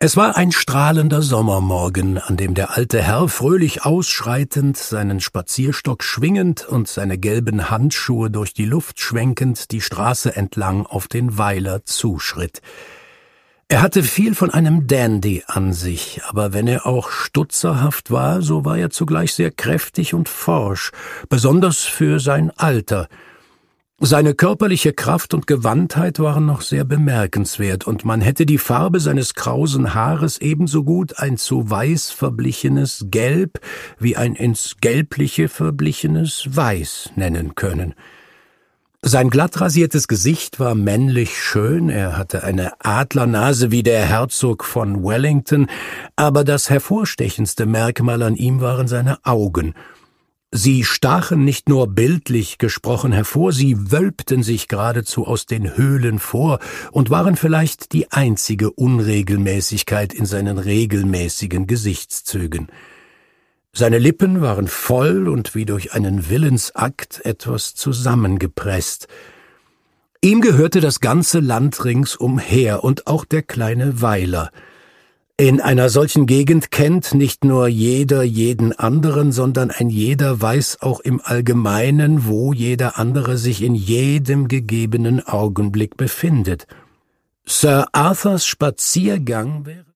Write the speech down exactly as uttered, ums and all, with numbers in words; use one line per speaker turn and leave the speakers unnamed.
Es war ein strahlender Sommermorgen, an dem der alte Herr fröhlich ausschreitend, seinen Spazierstock schwingend und seine gelben Handschuhe durch die Luft schwenkend die Straße entlang auf den Weiler zuschritt. Er hatte viel von einem Dandy an sich, aber wenn er auch stutzerhaft war, so war er zugleich sehr kräftig und forsch, besonders für sein Alter. Seine körperliche Kraft und Gewandtheit waren noch sehr bemerkenswert, und man hätte die Farbe seines krausen Haares ebenso gut ein zu weiß verblichenes Gelb wie ein ins Gelbliche verblichenes Weiß nennen können. Sein glatt rasiertes Gesicht war männlich schön, er hatte eine Adlernase wie der Herzog von Wellington, aber das hervorstechendste Merkmal an ihm waren seine Augen. Sie stachen nicht nur bildlich gesprochen hervor, sie wölbten sich geradezu aus den Höhlen vor und waren vielleicht die einzige Unregelmäßigkeit in seinen regelmäßigen Gesichtszügen. Seine Lippen waren voll und wie durch einen Willensakt etwas zusammengepresst. Ihm gehörte das ganze Land ringsumher und auch der kleine Weiler. In einer solchen Gegend kennt nicht nur jeder jeden anderen, sondern ein jeder weiß auch im Allgemeinen, wo jeder andere sich in jedem gegebenen Augenblick befindet. Sir Arthurs Spaziergang wäre